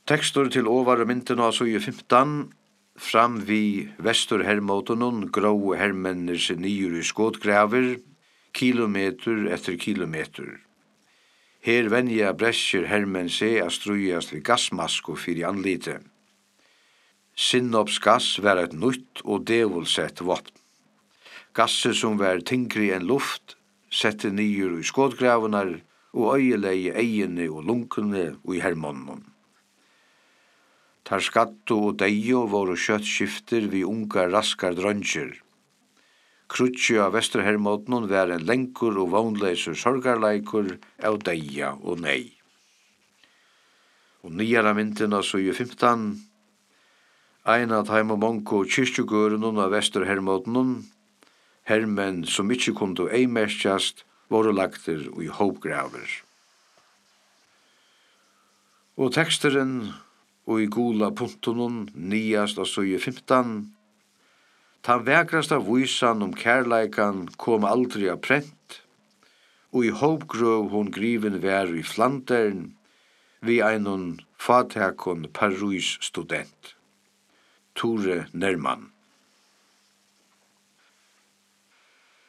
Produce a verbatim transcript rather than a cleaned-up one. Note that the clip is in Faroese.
Tekstur til ovare mynden av søye femtan, fram vi vestur hermotonon, grå hermenner seg nyer i skåtgraver, kilometer etter kilometer. Her venja bresjer hermen seg a strujast ved gassmasko fyrir anlite. Sinnopsgass var et nytt og devulsett våpen. Gasset som var tingri enn luft, sette nyer i skåtgravenar og øyelei eiene og lunkene og i hermonnen. Tar skattu og deio voru kjøtt skifter vi unga raskar drønger. Krutje av Vesterhermodnon var en lenkur og vånleiser sorgarleikur av deia og nei. Og nyara mynden av søye femtan, ein av heim og monko kyrkjugørenon av Vesterhermodnon, hermen som ikkje kundu eimerskjast, voru lagter og i hópgraver. Og teksteren og i gula puntunon niast av søye femtan, ta vekrasta vísan om kærleikan kom aldri av prent, og i hópgrøv hon griven vær i Flandern, vi einon fatakon Paris student. Tore Nerman.